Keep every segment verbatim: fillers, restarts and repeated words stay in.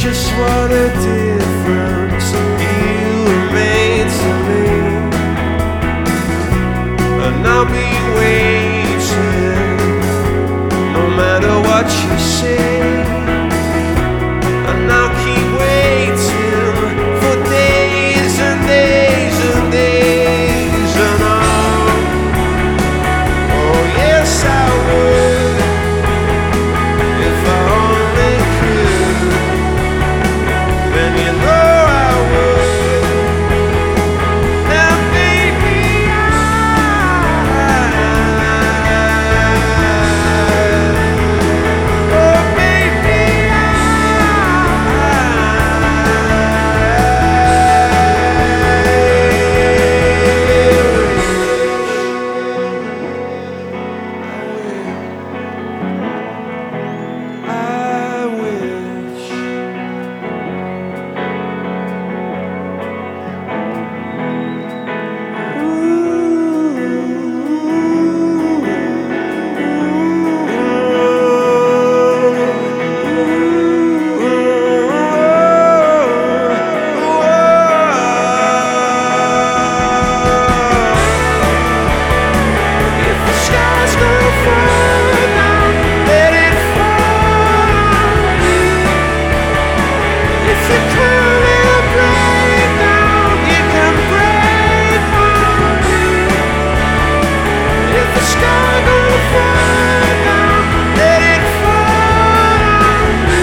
just what a difference you made to me. And I'll be waiting no matter what you say. And I'll keep waiting for days and days and days. And oh, oh yes I would, if I only could. Then you know I would. Now baby I, oh baby I, I wish. If the sky's gonna fall down, let it fall on me. If you can't break down, you can break on me. If the sky gonna fall down, let it fall on me.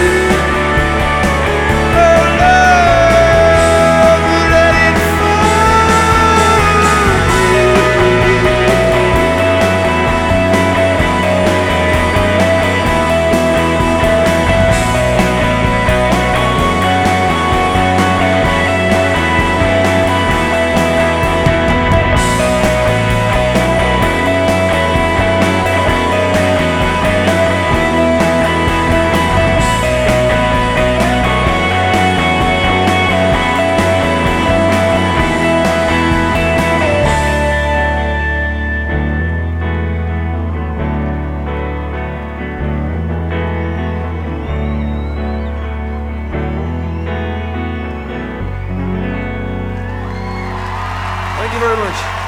Oh love, let it fall on me. Thank you very much.